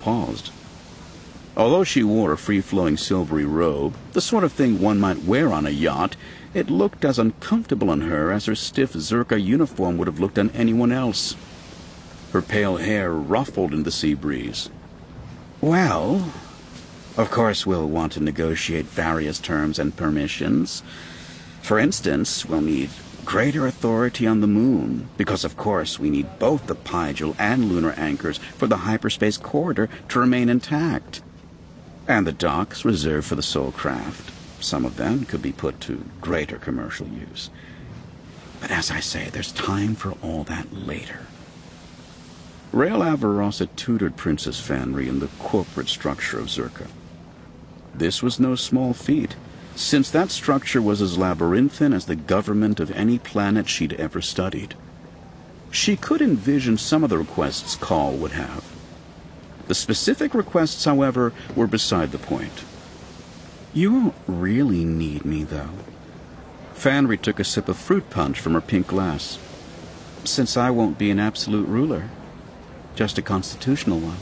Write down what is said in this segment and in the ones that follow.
paused. Although she wore a free-flowing silvery robe, the sort of thing one might wear on a yacht, it looked as uncomfortable on her as her stiff Zerka uniform would have looked on anyone else. Her pale hair ruffled in the sea breeze. "Well, of course we'll want to negotiate various terms and permissions. For instance, we'll need greater authority on the moon, because of course we need both the Pygel and lunar anchors for the hyperspace corridor to remain intact. And the docks reserved for the Soul Craft. Some of them could be put to greater commercial use. But as I say, there's time for all that later." Rael Averross had tutored Princess Fanry in the corporate structure of Zerka. This was no small feat, since that structure was as labyrinthine as the government of any planet she'd ever studied. She could envision some of the requests Call would have. The specific requests, however, were beside the point. "You won't really need me, though." Fanry took a sip of fruit punch from her pink glass. "Since I won't be an absolute ruler, just a constitutional one."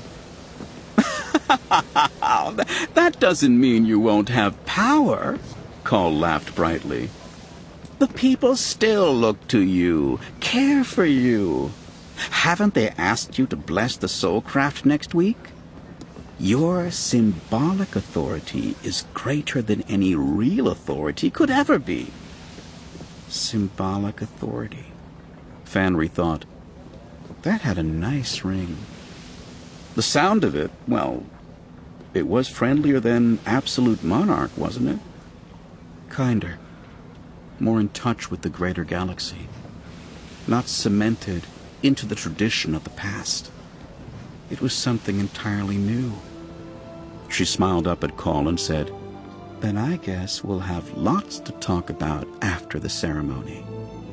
"That doesn't mean you won't have power," Call laughed brightly. "The people still look to you, care for you. Haven't they asked you to bless the Soulcraft next week? Your symbolic authority is greater than any real authority could ever be." Symbolic authority, Fanry thought. That had a nice ring. The sound of it, well, it was friendlier than absolute monarch, wasn't it? Kinder. More in touch with the greater galaxy. Not cemented into the tradition of the past. It was something entirely new. She smiled up at Call and said, "Then I guess we'll have lots to talk about after the ceremony."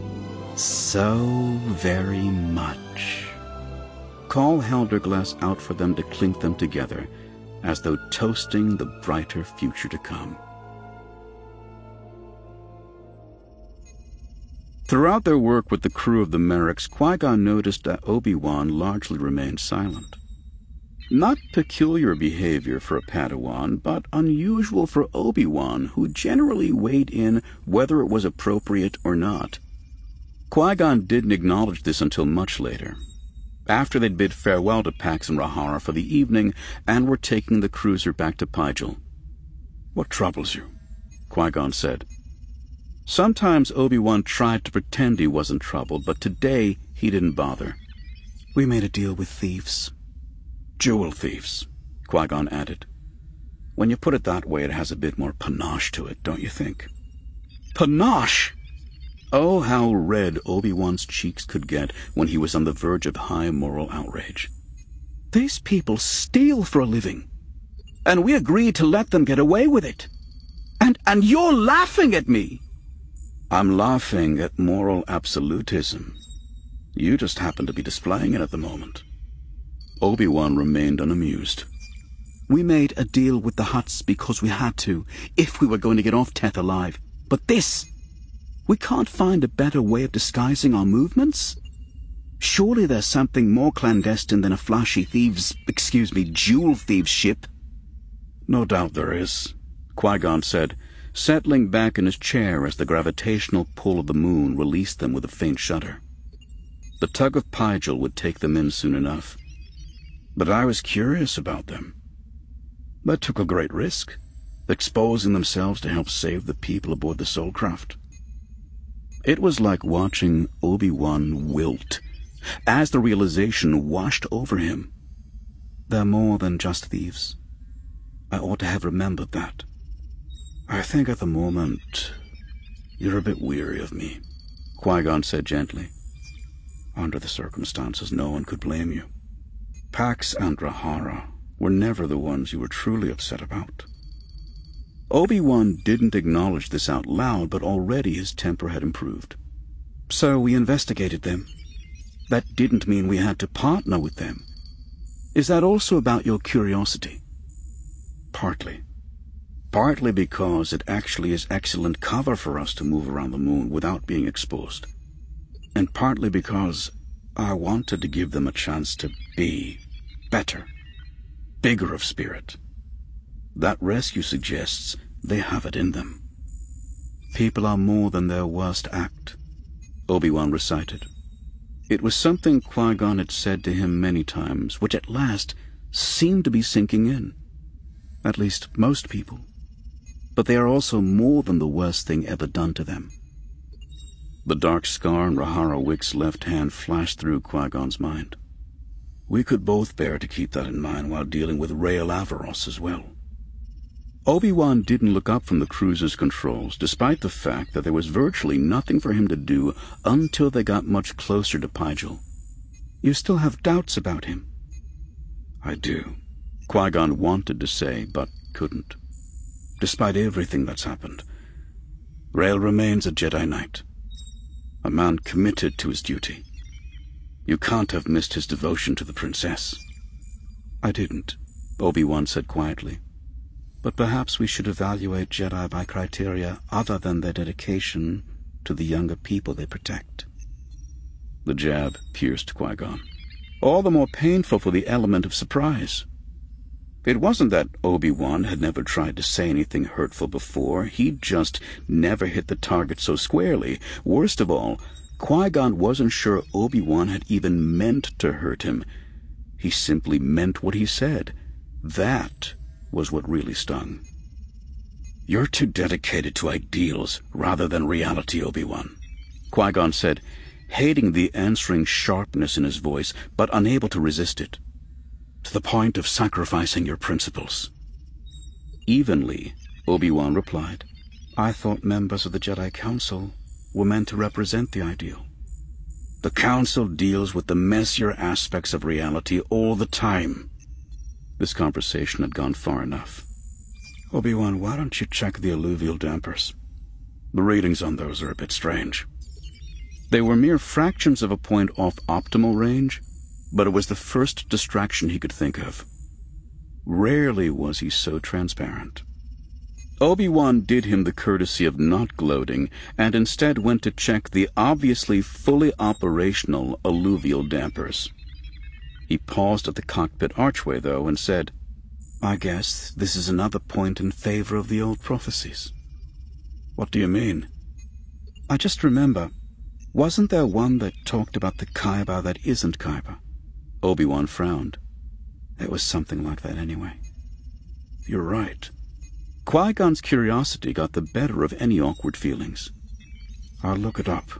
"So very much." Call held her glass out for them to clink them together, as though toasting the brighter future to come. Throughout their work with the crew of the Merricks, Qui-Gon noticed that Obi-Wan largely remained silent. Not peculiar behavior for a Padawan, but unusual for Obi-Wan, who generally weighed in whether it was appropriate or not. Qui-Gon didn't acknowledge this until much later, after they'd bid farewell to Pax and Rahara for the evening and were taking the cruiser back to Pygel. "What troubles you?" Qui-Gon said. Sometimes Obi-Wan tried to pretend he wasn't troubled, but today he didn't bother. "We made a deal with thieves." "Jewel thieves," Qui-Gon added. "When you put it that way, it has a bit more panache to it, don't you think?" Panache! Oh, how red Obi-Wan's cheeks could get when he was on the verge of high moral outrage. "These people steal for a living, and we agreed to let them get away with it. And you're laughing at me!" "I'm laughing at moral absolutism. You just happen to be displaying it at the moment." Obi-Wan remained unamused. "We made a deal with the Hutts because we had to, if we were going to get off Teth alive. But this... we can't find a better way of disguising our movements? Surely there's something more clandestine than a flashy jewel thieves ship." "No doubt there is," Qui-Gon said, settling back in his chair as the gravitational pull of the moon released them with a faint shudder. The tug of Pygel would take them in soon enough. But I was curious about them. They took a great risk, exposing themselves to help save the people aboard the Soulcraft. It was like watching Obi-Wan wilt, as the realization washed over him. They're more than just thieves. I ought to have remembered that. I think at the moment you're a bit weary of me," Qui-Gon said gently. "Under the circumstances, no one could blame you. Pax and Rahara were never the ones you were truly upset about." Obi-Wan didn't acknowledge this out loud, but already his temper had improved. "So we investigated them. That didn't mean we had to partner with them. Is that also about your curiosity?" "Partly. Partly because it actually is excellent cover for us to move around the moon without being exposed. And partly because I wanted to give them a chance to be better. bigger of spirit. That rescue suggests they have it in them. People are more than their worst act, Obi-Wan recited. It was something Qui-Gon had said to him many times, which at last seemed to be sinking in. At least most people. But they are also more than the worst thing ever done to them. The dark scar on Rahara Wick's left hand flashed through Qui-Gon's mind. We could both bear to keep that in mind while dealing with Rael Averross as well. Obi-Wan didn't look up from the cruiser's controls, despite the fact that there was virtually nothing for him to do until they got much closer to Pygel. You still have doubts about him? I do. Qui-Gon wanted to say, but couldn't. Despite everything that's happened, Rael remains a Jedi Knight. A man committed to his duty. You can't have missed his devotion to the princess. I didn't, Obi-Wan said quietly. But perhaps we should evaluate Jedi by criteria other than their dedication to the younger people they protect. The jab pierced Qui-Gon. All the more painful for the element of surprise. It wasn't that Obi-Wan had never tried to say anything hurtful before. He'd just never hit the target so squarely. Worst of all, Qui-Gon wasn't sure Obi-Wan had even meant to hurt him. He simply meant what he said. That was what really stung. You're too dedicated to ideals rather than reality, Obi-Wan, Qui-Gon said, hating the answering sharpness in his voice, but unable to resist it. To the point of sacrificing your principles. Evenly, Obi-Wan replied, I thought members of the Jedi Council were meant to represent the ideal. The Council deals with the messier aspects of reality all the time. This conversation had gone far enough. Obi-Wan, why don't you check the alluvial dampers? The readings on those are a bit strange. They were mere fractions of a point off optimal range, but it was the first distraction he could think of. Rarely was he so transparent. Obi-Wan did him the courtesy of not gloating, and instead went to check the obviously fully operational alluvial dampers. He paused at the cockpit archway, though, and said, I guess this is another point in favor of the old prophecies. What do you mean? I just remember, wasn't there one that talked about the Kyber that isn't Kyber? Obi-Wan frowned. It was something like that anyway. You're right. Qui-Gon's curiosity got the better of any awkward feelings. I'll look it up.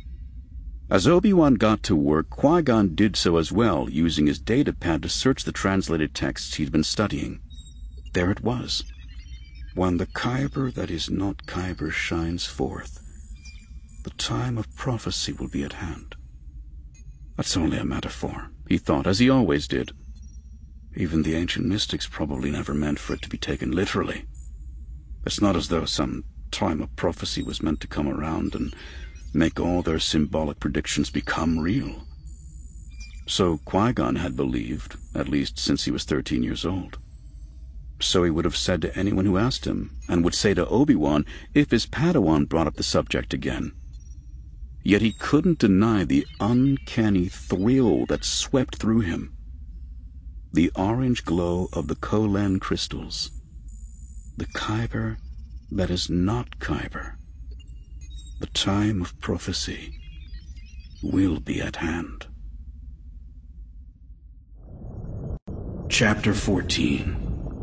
As Obi-Wan got to work, Qui-Gon did so as well, using his datapad to search the translated texts he'd been studying. There it was. When the Kyber that is not Kyber shines forth, the time of prophecy will be at hand. That's only a metaphor, he thought, as he always did. Even the ancient mystics probably never meant for it to be taken literally. It's not as though some time of prophecy was meant to come around and make all their symbolic predictions become real. So Qui-Gon had believed, at least since he was 13 years old. So he would have said to anyone who asked him, and would say to Obi-Wan if his Padawan brought up the subject again. Yet he couldn't deny the uncanny thrill that swept through him. The orange glow of the Kolen crystals. The Kyber that is not Kyber. The time of prophecy will be at hand. Chapter 14.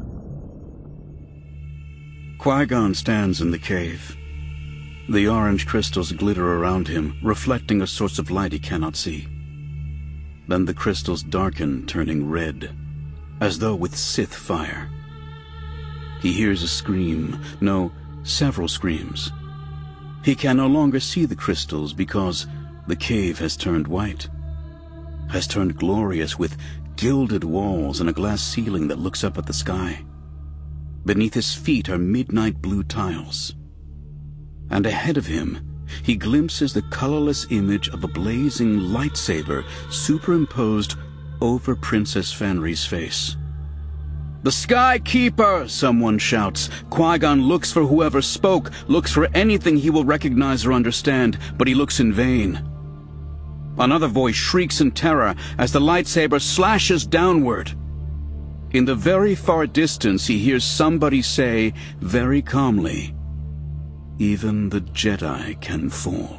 Qui-Gon stands in the cave. The orange crystals glitter around him, reflecting a source of light he cannot see. Then the crystals darken, turning red, as though with Sith fire. He hears a scream, no, several screams. He can no longer see the crystals because the cave has turned white, has turned glorious with gilded walls and a glass ceiling that looks up at the sky. Beneath his feet are midnight blue tiles. And ahead of him, he glimpses the colorless image of a blazing lightsaber superimposed over Princess Fanry's face. The Sky Keeper! Someone shouts. Qui-Gon looks for whoever spoke, looks for anything he will recognize or understand, but he looks in vain. Another voice shrieks in terror as the lightsaber slashes downward. In the very far distance, he hears somebody say, very calmly, "Even the Jedi can fall."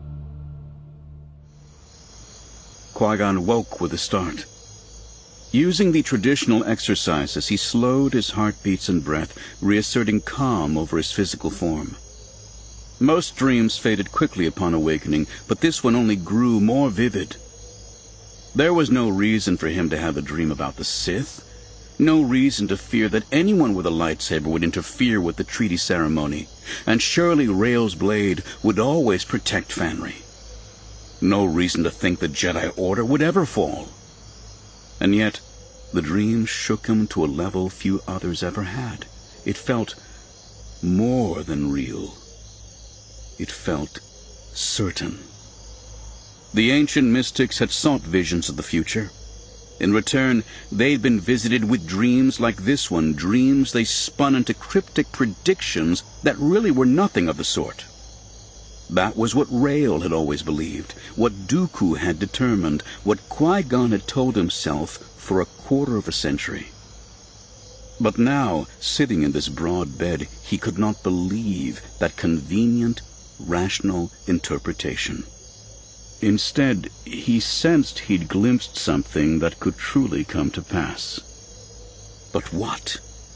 Qui-Gon woke with a start. Using the traditional exercises, he slowed his heartbeats and breath, reasserting calm over his physical form. Most dreams faded quickly upon awakening, but this one only grew more vivid. There was no reason for him to have a dream about the Sith. No reason to fear that anyone with a lightsaber would interfere with the treaty ceremony, and surely Rael's blade would always protect Fanry. No reason to think the Jedi Order would ever fall. And yet, the dream shook him to a level few others ever had. It felt more than real. It felt certain. The ancient mystics had sought visions of the future. In return, they'd been visited with dreams like this one, dreams they spun into cryptic predictions that really were nothing of the sort. That was what Rael had always believed, what Dooku had determined, what Qui-Gon had told himself for a quarter of a century. But now, sitting in this broad bed, he could not believe that convenient, rational interpretation. Instead, he sensed he'd glimpsed something that could truly come to pass. But what?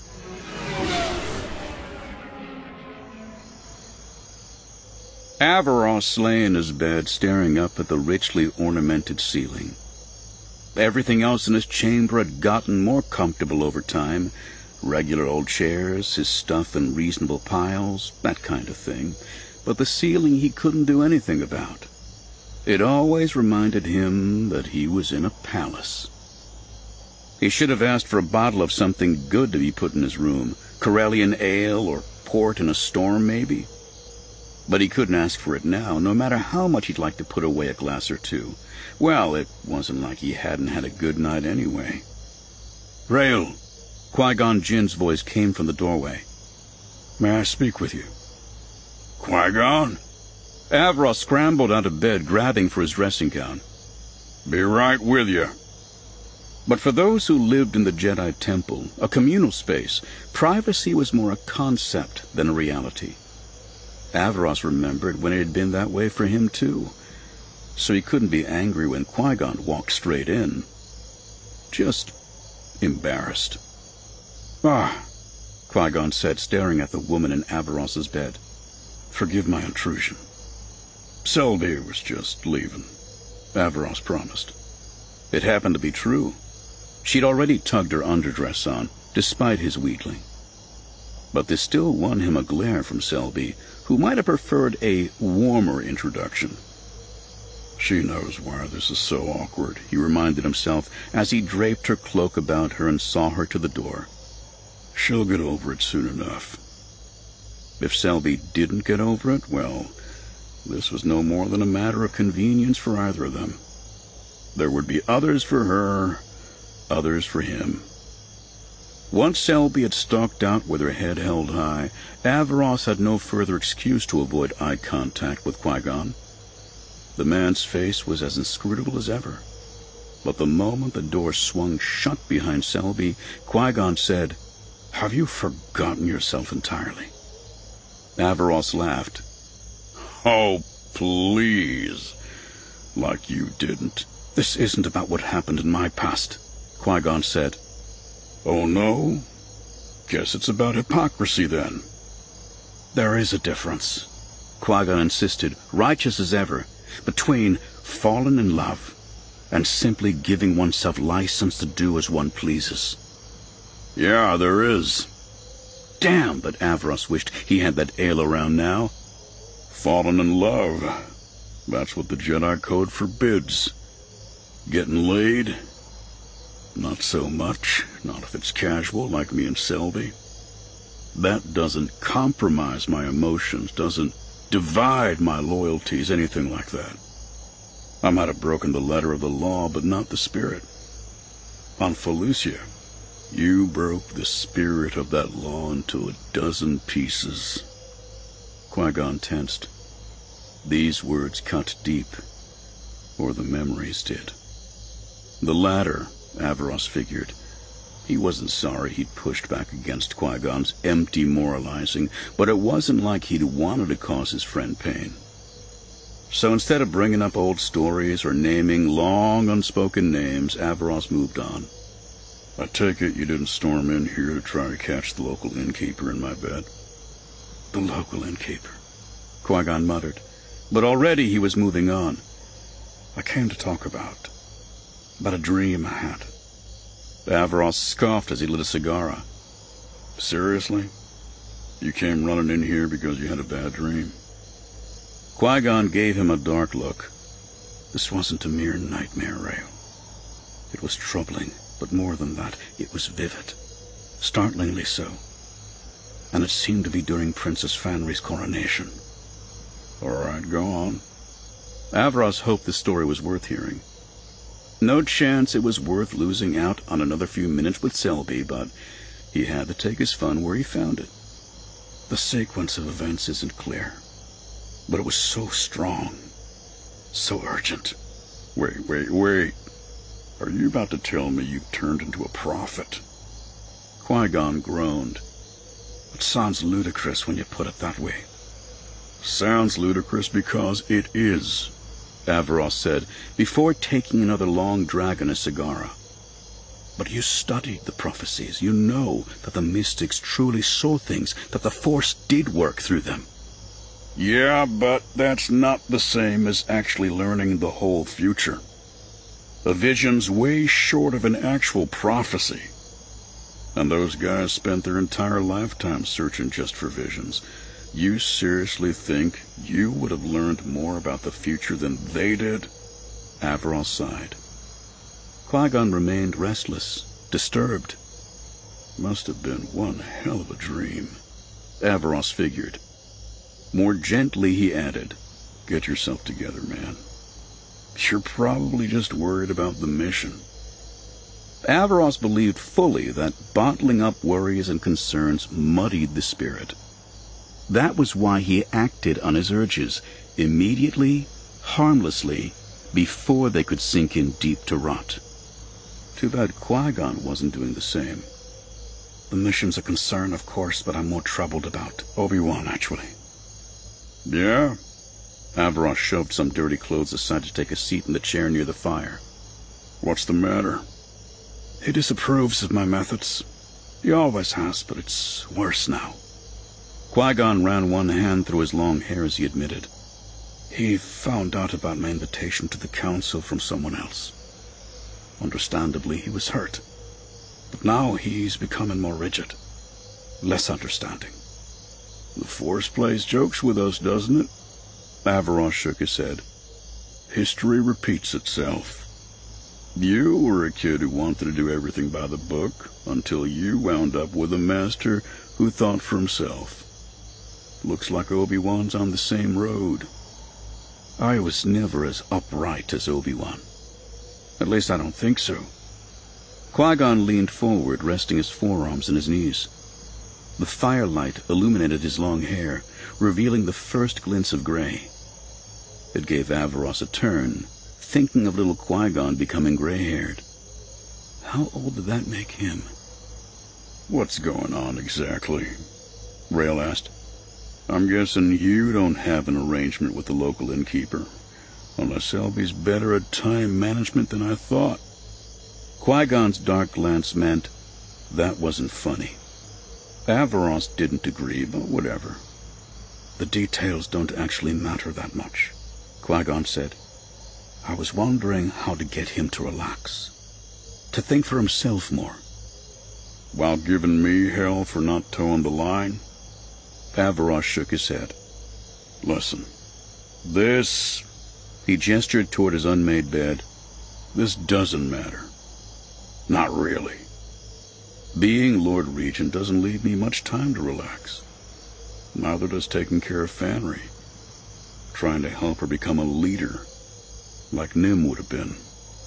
Averross lay in his bed, staring up at the richly ornamented ceiling. Everything else in his chamber had gotten more comfortable over time. Regular old chairs, his stuff in reasonable piles, that kind of thing. But the ceiling he couldn't do anything about. It always reminded him that he was in a palace. He should have asked for a bottle of something good to be put in his room. Corellian ale or port in a storm, maybe. But he couldn't ask for it now, no matter how much he'd like to put away a glass or two. Well, it wasn't like he hadn't had a good night anyway. "Rael," Qui-Gon Jinn's voice came from the doorway. "May I speak with you?" "Qui-Gon?" Averross scrambled out of bed, grabbing for his dressing gown. "Be right with you." But for those who lived in the Jedi Temple, a communal space, privacy was more a concept than a reality. Averross remembered when it had been that way for him, too. So he couldn't be angry when Qui-Gon walked straight in. Just embarrassed. "Ah," Qui-Gon said, staring at the woman in Averross's bed. "Forgive my intrusion." "Selby was just leaving," Averross promised. It happened to be true. She'd already tugged her underdress on, despite his wheedling. But this still won him a glare from Selby, who might have preferred a warmer introduction. "She knows why this is so awkward," he reminded himself as he draped her cloak about her and saw her to the door. "She'll get over it soon enough." If Selby didn't get over it, well, this was no more than a matter of convenience for either of them. There would be others for her, others for him. Once Selby had stalked out with her head held high, Averross had no further excuse to avoid eye contact with Qui-Gon. The man's face was as inscrutable as ever. But the moment the door swung shut behind Selby, Qui-Gon said, "Have you forgotten yourself entirely?" Averross laughed. "Oh, please. Like you didn't." "This isn't about what happened in my past," Qui-Gon said. "Oh, no? Guess it's about hypocrisy, then." "There is a difference," Qui-Gon insisted, righteous as ever, between falling in love and simply giving oneself license to do as one pleases. "Yeah, there is." Damn, but Averross wished he had that ale around now. Falling in love. That's what the Jedi Code forbids. Getting laid? Not so much, not if it's casual like me and Selby. That doesn't compromise my emotions, doesn't divide my loyalties, anything like that. I might have broken the letter of the law, but not the spirit. On Felucia, you broke the spirit of that law into a dozen pieces. Qui-Gon tensed. These words cut deep, or the memories did. The latter, Averross figured. He wasn't sorry he'd pushed back against Qui-Gon's empty moralizing, but it wasn't like he'd wanted to cause his friend pain. So instead of bringing up old stories or naming long unspoken names, Averos moved on. I take it you didn't storm in here to try to catch the local innkeeper in my bed? The local innkeeper, Qui-Gon muttered, but already he was moving on. I came to talk about a dream I had. Averos scoffed as he lit a cigar. Seriously? You came running in here because you had a bad dream? Qui-Gon gave him a dark look. This wasn't a mere nightmare, Rael. It was troubling, but more than that, it was vivid. Startlingly so. And it seemed to be during Princess Fanry's coronation. All right, go on. Averos hoped the story was worth hearing. No chance it was worth losing out on another few minutes with Selby, but he had to take his fun where he found it. The sequence of events isn't clear, but it was so strong, so urgent. Wait. Are you about to tell me you've turned into a prophet? Qui-Gon groaned. It sounds ludicrous when you put it that way. Sounds ludicrous because it is, Averos said, before taking another long drag on his cigar. But you studied the prophecies. You know that the mystics truly saw things, that the Force did work through them. Yeah, but that's not the same as actually learning the whole future. A vision's way short of an actual prophecy. And those guys spent their entire lifetime searching just for visions. You seriously think you would have learned more about the future than they did? Averos sighed. Qui-Gon remained restless, disturbed. Must have been one hell of a dream, Averos figured. More gently he added, Get yourself together, man. You're probably just worried about the mission. Averos believed fully that bottling up worries and concerns muddied the spirit. That was why he acted on his urges, immediately, harmlessly, before they could sink in deep to rot. Too bad Qui-Gon wasn't doing the same. The mission's a concern, of course, but I'm more troubled about Obi-Wan, actually. Yeah? Averos shoved some dirty clothes aside to take a seat in the chair near the fire. What's the matter? He disapproves of my methods. He always has, but it's worse now. Qui-Gon ran one hand through his long hair as he admitted. He found out about my invitation to the council from someone else. Understandably, he was hurt. But now he's becoming more rigid, less understanding. The Force plays jokes with us, doesn't it? Averos shook his head. History repeats itself. You were a kid who wanted to do everything by the book until you wound up with a master who thought for himself. Looks like Obi-Wan's on the same road. I was never as upright as Obi-Wan. At least I don't think so. Qui-Gon leaned forward, resting his forearms on his knees. The firelight illuminated his long hair, revealing the first glints of gray. It gave Averos a turn, thinking of little Qui-Gon becoming gray-haired. How old did that make him? What's going on exactly? Rael asked. I'm guessing you don't have an arrangement with the local innkeeper, unless Selby's better at time management than I thought. Qui-Gon's dark glance meant that wasn't funny. Averos didn't agree, but whatever. The details don't actually matter that much, Qui-Gon said. I was wondering how to get him to relax, to think for himself more. While giving me hell for not towing the line? Averos shook his head. Listen, this... He gestured toward his unmade bed. This doesn't matter. Not really. Being Lord Regent doesn't leave me much time to relax. Neither does taking care of Fanry. Trying to help her become a leader, like Nim would have been.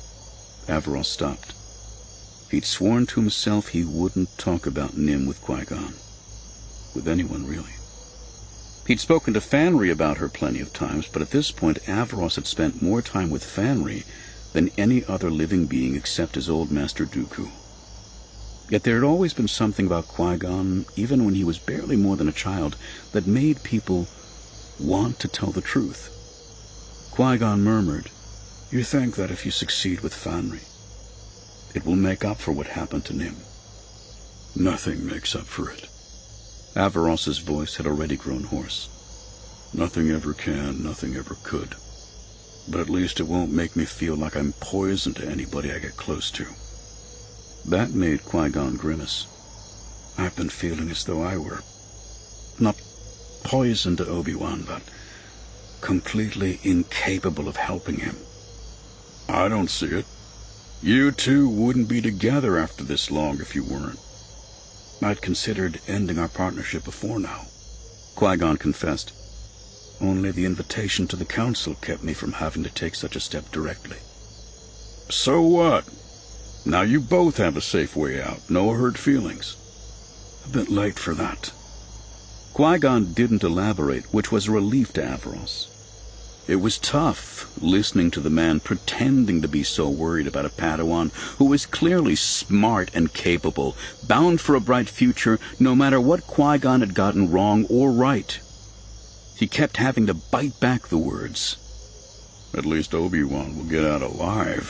Averos stopped. He'd sworn to himself he wouldn't talk about Nim with Qui-Gon. With anyone, really. He'd spoken to Fanry about her plenty of times, but at this point Averos had spent more time with Fanry than any other living being except his old master Dooku. Yet there had always been something about Qui-Gon, even when he was barely more than a child, that made people want to tell the truth. Qui-Gon murmured, "You think that if you succeed with Fanry, it will make up for what happened to Nym?" "Nothing makes up for it." Averross's voice had already grown hoarse. "Nothing ever can, nothing ever could. But at least it won't make me feel like I'm poison to anybody I get close to." That made Qui-Gon grimace. "I've been feeling as though I were not poison to Obi-Wan, but completely incapable of helping him." "I don't see it. You two wouldn't be together after this long if you weren't." "I'd considered ending our partnership before now," Qui-Gon confessed. "Only the invitation to the council kept me from having to take such a step directly." "So what? Now you both have a safe way out. No hurt feelings." "A bit late for that." Qui-Gon didn't elaborate, which was a relief to Averross. It was tough, listening to the man pretending to be so worried about a Padawan who was clearly smart and capable, bound for a bright future, no matter what Qui-Gon had gotten wrong or right. He kept having to bite back the words. "At least Obi-Wan will get out alive.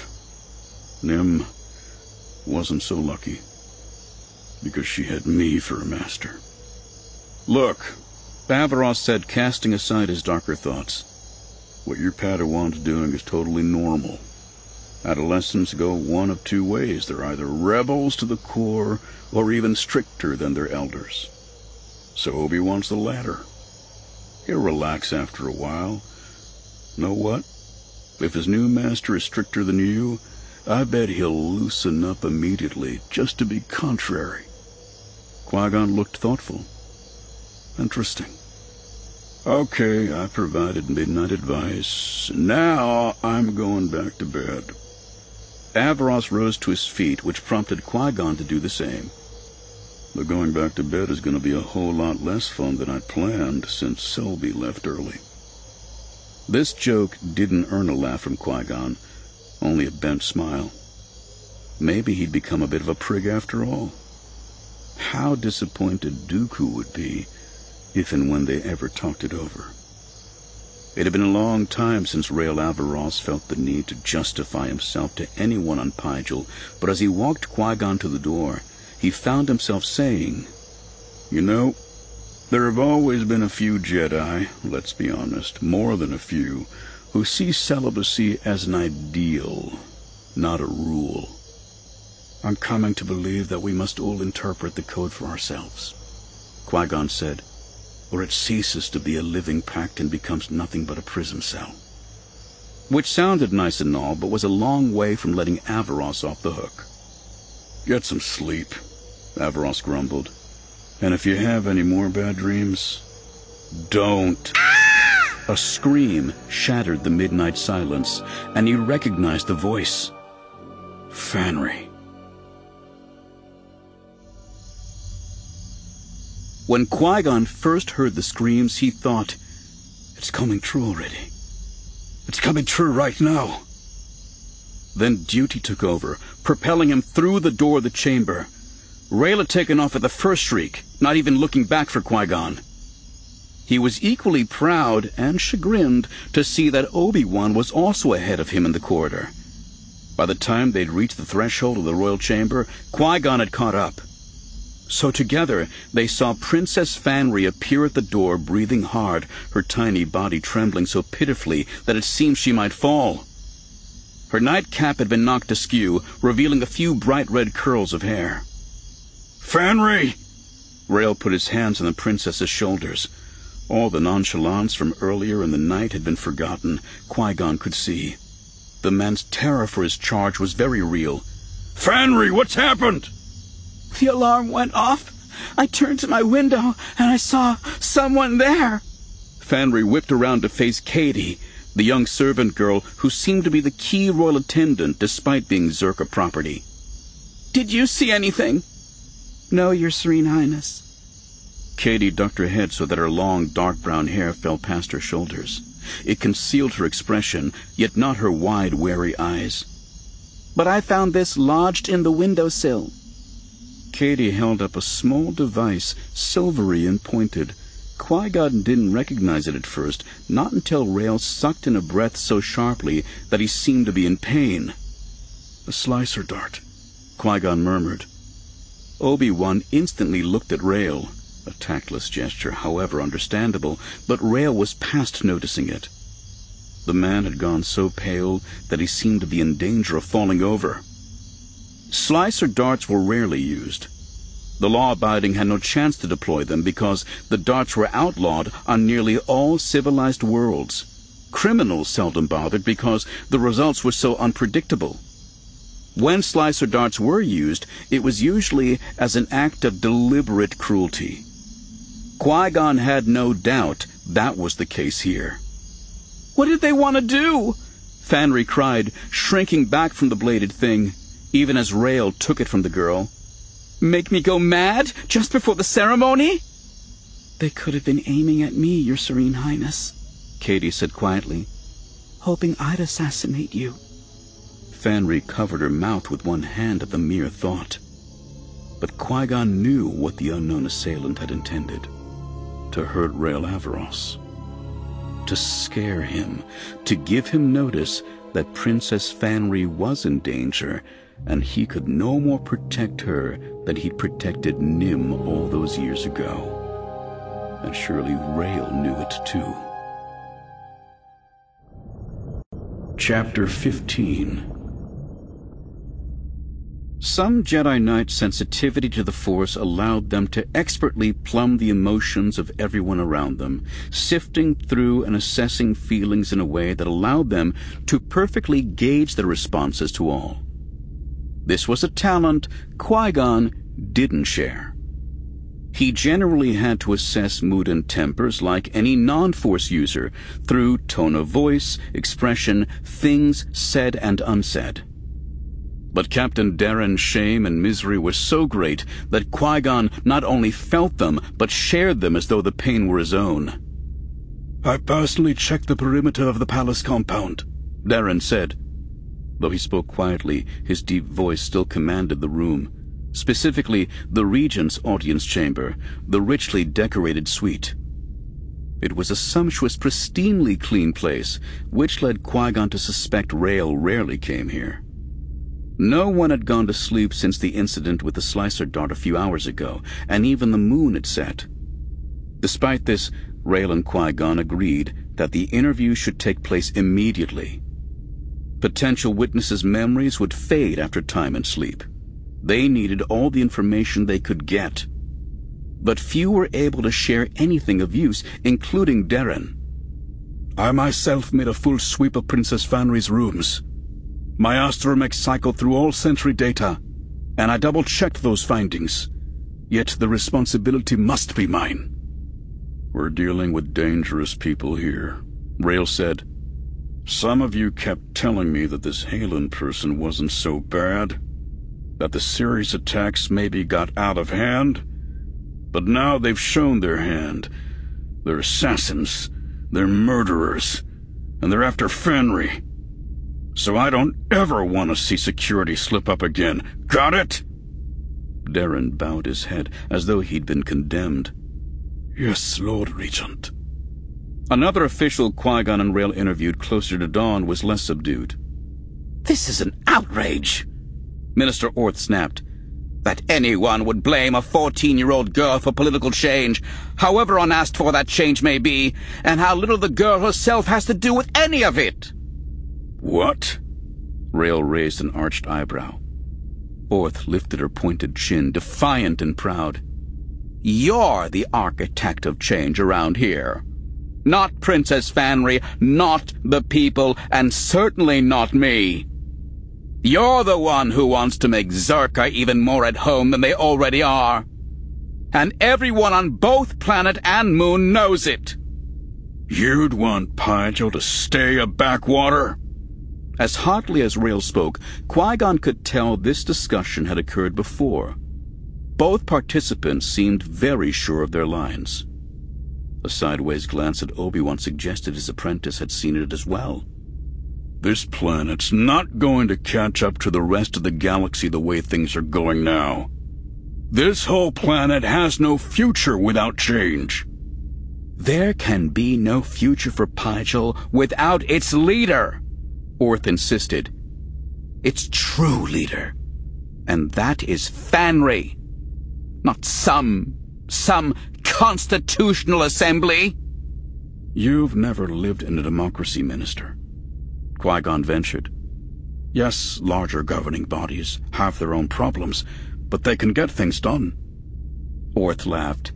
Nym wasn't so lucky, because she had me for a master." "Look," Averross said, casting aside his darker thoughts, "what your Padawan's doing is totally normal. Adolescents go one of two ways. They're either rebels to the core, or even stricter than their elders. So Obi-Wan's the latter. He'll relax after a while. Know what? If his new master is stricter than you, I bet he'll loosen up immediately, just to be contrary." Qui-Gon looked thoughtful. "Interesting. Okay, I provided midnight advice. Now I'm going back to bed." Averross rose to his feet, which prompted Qui-Gon to do the same. "But going back to bed is going to be a whole lot less fun than I planned, since Selby left early." This joke didn't earn a laugh from Qui-Gon, only a bent smile. Maybe he'd become a bit of a prig after all. How disappointed Dooku would be if and when they ever talked it over. It had been a long time since Rael Averross felt the need to justify himself to anyone on Pygel, but as he walked Qui-Gon to the door, he found himself saying, "You know, there have always been a few Jedi, let's be honest, more than a few, who see celibacy as an ideal, not a rule. I'm coming to believe that we must all interpret the code for ourselves," Qui-Gon said, "or it ceases to be a living pact and becomes nothing but a prison cell." Which sounded nice and all, but was a long way from letting Averross off the hook. "Get some sleep," Averross grumbled. "And if you have any more bad dreams, don't." A scream shattered the midnight silence, and he recognized the voice. Fanry. When Qui-Gon first heard the screams, he thought, "It's coming true already. It's coming true right now." Then duty took over, propelling him through the door of the chamber. Rael had taken off at the first shriek, not even looking back for Qui-Gon. He was equally proud and chagrined to see that Obi-Wan was also ahead of him in the corridor. By the time they'd reached the threshold of the royal chamber, Qui-Gon had caught up. So together they saw Princess Fanry appear at the door, breathing hard, her tiny body trembling so pitifully that it seemed she might fall. Her nightcap had been knocked askew, revealing a few bright red curls of hair. "Fanry!" Rael put his hands on the princess's shoulders. All the nonchalance from earlier in the night had been forgotten, Qui-Gon could see. The man's terror for his charge was very real. "Fanry, what's happened?" "The alarm went off. I turned to my window, and I saw someone there." Fanry whipped around to face Katie, the young servant girl who seemed to be the key royal attendant despite being Zerka property. "Did you see anything?" "No, Your Serene Highness." Katie ducked her head so that her long, dark brown hair fell past her shoulders. It concealed her expression, yet not her wide, wary eyes. "But I found this lodged in the windowsill." Katie held up a small device, silvery and pointed. Qui-Gon didn't recognize it at first, not until Rael sucked in a breath so sharply that he seemed to be in pain. "A slicer dart," Qui-Gon murmured. Obi-Wan instantly looked at Rael, a tactless gesture, however understandable, but Rael was past noticing it. The man had gone so pale that he seemed to be in danger of falling over. Slicer darts were rarely used. The law-abiding had no chance to deploy them because the darts were outlawed on nearly all civilized worlds. Criminals seldom bothered because the results were so unpredictable. When slicer darts were used, it was usually as an act of deliberate cruelty. Qui-Gon had no doubt that was the case here. "What did they want to do?" Fanry cried, shrinking back from the bladed thing, even as Rael took it from the girl. "Make me go mad just before the ceremony?" "They could have been aiming at me, Your Serene Highness," Katie said quietly. "Hoping I'd assassinate you." Fanry covered her mouth with one hand at the mere thought. But Qui-Gon knew what the unknown assailant had intended. To hurt Rael Averross. To scare him. To give him notice that Princess Fanry was in danger, and he could no more protect her than he'd protected Nim all those years ago. And surely Rael knew it too. Chapter 15. Some Jedi Knights' sensitivity to the Force allowed them to expertly plumb the emotions of everyone around them, sifting through and assessing feelings in a way that allowed them to perfectly gauge their responses to all. This was a talent Qui-Gon didn't share. He generally had to assess mood and tempers like any non-Force user, through tone of voice, expression, things said and unsaid. But Captain Darren's shame and misery were so great that Qui-Gon not only felt them, but shared them as though the pain were his own. "I personally checked the perimeter of the palace compound," Darren said. Though he spoke quietly, his deep voice still commanded the room, specifically the Regent's audience chamber, the richly decorated suite. It was a sumptuous, pristinely clean place, which led Qui-Gon to suspect Rael rarely came here. No one had gone to sleep since the incident with the slicer dart a few hours ago, and even the moon had set. Despite this, Rael and Qui-Gon agreed that the interview should take place immediately. Potential witnesses' memories would fade after time and sleep. They needed all the information they could get. But few were able to share anything of use, including Darren. "I myself made a full sweep of Princess Fanry's rooms. My astromech cycled through all sentry data, and I double-checked those findings. Yet the responsibility must be mine." "We're dealing with dangerous people here," Rael said. "Some of you kept telling me that this Halen person wasn't so bad, that the Ceres attacks maybe got out of hand. But now they've shown their hand. They're assassins, they're murderers, and they're after Fanry. So I don't ever want to see security slip up again. Got it?" Darren bowed his head as though he'd been condemned. "Yes, Lord Regent." Another official Qui-Gon and Rael interviewed closer to dawn was less subdued. "This is an outrage," Minister Orth snapped. "That anyone would blame a 14-year-old girl for political change, however unasked for that change may be, and how little the girl herself has to do with any of it." "What?" Rael raised an arched eyebrow. Orth lifted her pointed chin, defiant and proud. "You're the architect of change around here. Not Princess Fanry, not the people, and certainly not me. You're the one who wants to make Czerka even more at home than they already are. And everyone on both planet and moon knows it." "You'd want Pyjo to stay a backwater?" As hotly as Rael spoke, Qui-Gon could tell this discussion had occurred before. Both participants seemed very sure of their lines. A sideways glance at Obi-Wan suggested his apprentice had seen it as well. "This planet's not going to catch up to the rest of the galaxy the way things are going now. This whole planet has no future without change. There can be no future for Pygel without its leader, Orth insisted. Its true leader. And that is Fanry. Not some constitutional assembly. You've never lived in a democracy, Minister. Qui-Gon ventured. Yes, larger governing bodies have their own problems, but they can get things done. Orth laughed.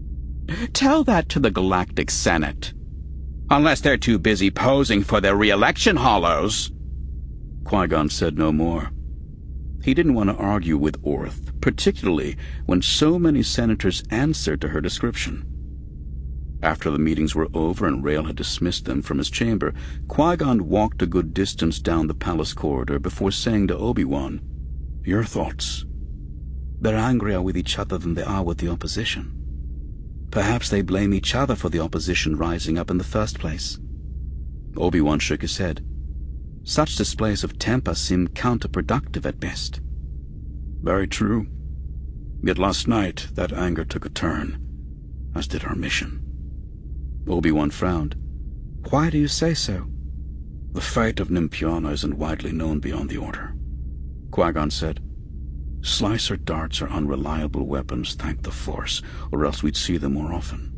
Tell that to the Galactic Senate. Unless they're too busy posing for their re-election hollows. Qui-Gon said no more. He didn't want to argue with Orth, particularly when so many senators answered to her description. After the meetings were over and Rael had dismissed them from his chamber, Qui-Gon walked a good distance down the palace corridor before saying to Obi-Wan, "Your thoughts?" "They're angrier with each other than they are with the opposition. Perhaps they blame each other for the opposition rising up in the first place." Obi-Wan shook his head. "Such displays of temper seem counterproductive at best." Very true. Yet last night that anger took a turn, as did our mission. Obi-Wan frowned. "Why do you say so?" The fate of Nymphiana isn't widely known beyond the Order, Qui-Gon said. Slicer darts are unreliable weapons, thank the Force, or else we'd see them more often.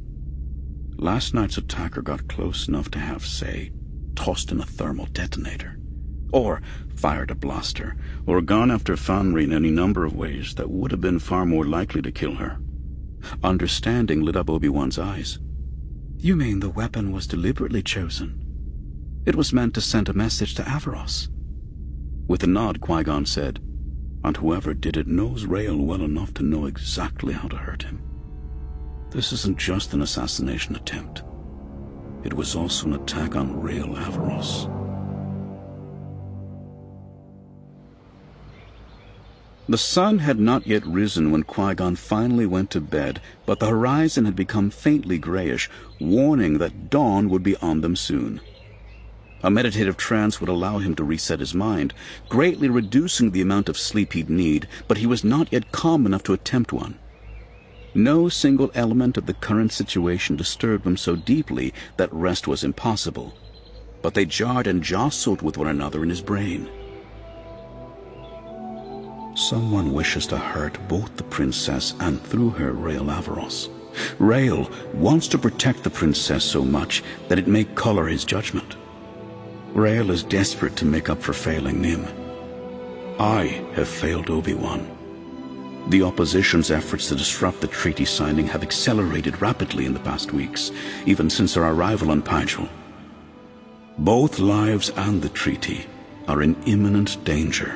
Last night's attacker got close enough to have, say, tossed in a thermal detonator, or fired a blaster, or gone after Fanry in any number of ways that would have been far more likely to kill her. Understanding lit up Obi-Wan's eyes. "You mean the weapon was deliberately chosen? It was meant to send a message to Averross?" With a nod, Qui-Gon said, "And whoever did it knows Rael well enough to know exactly how to hurt him. This isn't just an assassination attempt. It was also an attack on Rael Averross." The sun had not yet risen when Qui-Gon finally went to bed, but the horizon had become faintly grayish, warning that dawn would be on them soon. A meditative trance would allow him to reset his mind, greatly reducing the amount of sleep he'd need, but he was not yet calm enough to attempt one. No single element of the current situation disturbed him so deeply that rest was impossible, but they jarred and jostled with one another in his brain. Someone wishes to hurt both the princess and through her Rael Averross. Rael wants to protect the princess so much that it may color his judgment. Rael is desperate to make up for failing Nym. I have failed Obi-Wan. The opposition's efforts to disrupt the treaty signing have accelerated rapidly in the past weeks, even since our arrival on Pygel. Both lives and the treaty are in imminent danger.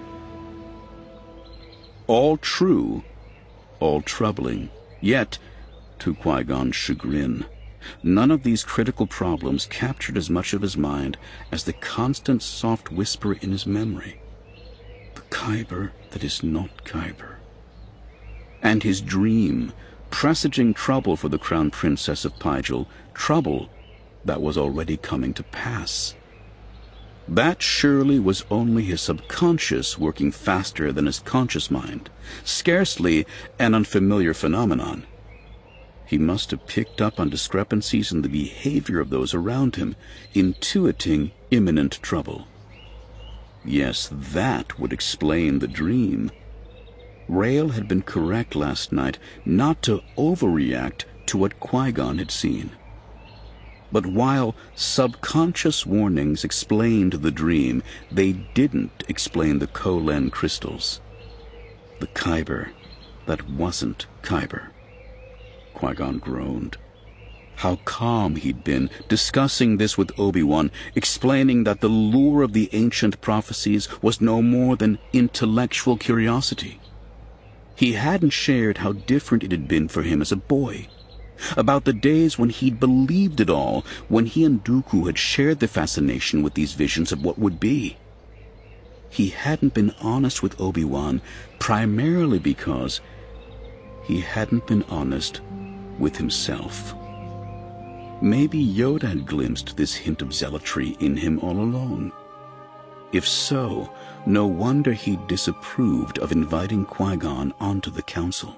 All true, all troubling, yet, to Qui-Gon's chagrin, none of these critical problems captured as much of his mind as the constant soft whisper in his memory. The Kyber that is not Kyber. And his dream, presaging trouble for the Crown Princess of Pygel, trouble that was already coming to pass. That surely was only his subconscious working faster than his conscious mind, scarcely an unfamiliar phenomenon. He must have picked up on discrepancies in the behavior of those around him, intuiting imminent trouble. Yes, that would explain the dream. Rael had been correct last night not to overreact to what Qui-Gon had seen. But while subconscious warnings explained the dream, they didn't explain the Kolen crystals. The Kyber that wasn't Kyber. Qui-Gon groaned. How calm he'd been, discussing this with Obi-Wan, explaining that the lure of the ancient prophecies was no more than intellectual curiosity. He hadn't shared how different it had been for him as a boy, about the days when he'd believed it all, when he and Dooku had shared the fascination with these visions of what would be. He hadn't been honest with Obi-Wan primarily because he hadn't been honest with himself. Maybe Yoda had glimpsed this hint of zealotry in him all along. If so, no wonder he disapproved of inviting Qui-Gon onto the council.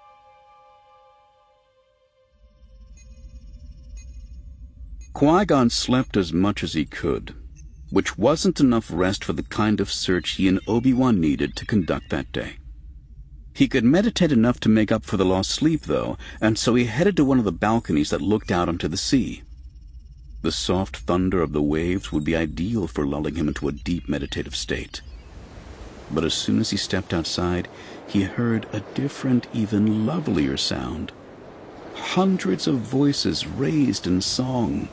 Qui-Gon slept as much as he could, which wasn't enough rest for the kind of search he and Obi-Wan needed to conduct that day. He could meditate enough to make up for the lost sleep, though, and so he headed to one of the balconies that looked out onto the sea. The soft thunder of the waves would be ideal for lulling him into a deep meditative state. But as soon as he stepped outside, he heard a different, even lovelier sound. Hundreds of voices raised in song.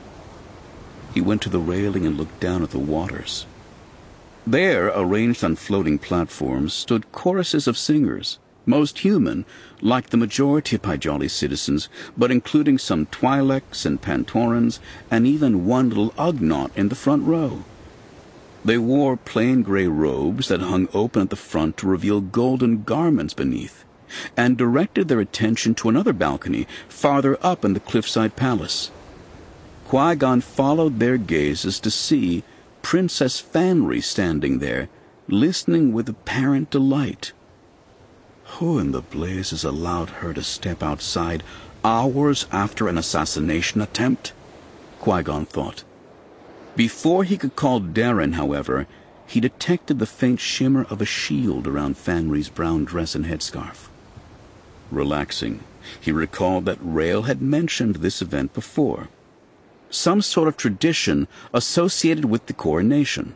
He went to the railing and looked down at the waters. There, arranged on floating platforms, stood choruses of singers, most human, like the majority of Paijali citizens, but including some Twi'leks and Pantorans, and even one little Ugnaught in the front row. They wore plain gray robes that hung open at the front to reveal golden garments beneath, and directed their attention to another balcony farther up in the cliffside palace. Qui-Gon followed their gazes to see Princess Fanry standing there, listening with apparent delight. Who in the blazes allowed her to step outside hours after an assassination attempt? Qui-Gon thought. Before he could call Darren, however, he detected the faint shimmer of a shield around Fanry's brown dress and headscarf. Relaxing, he recalled that Rael had mentioned this event before. Some sort of tradition associated with the coronation.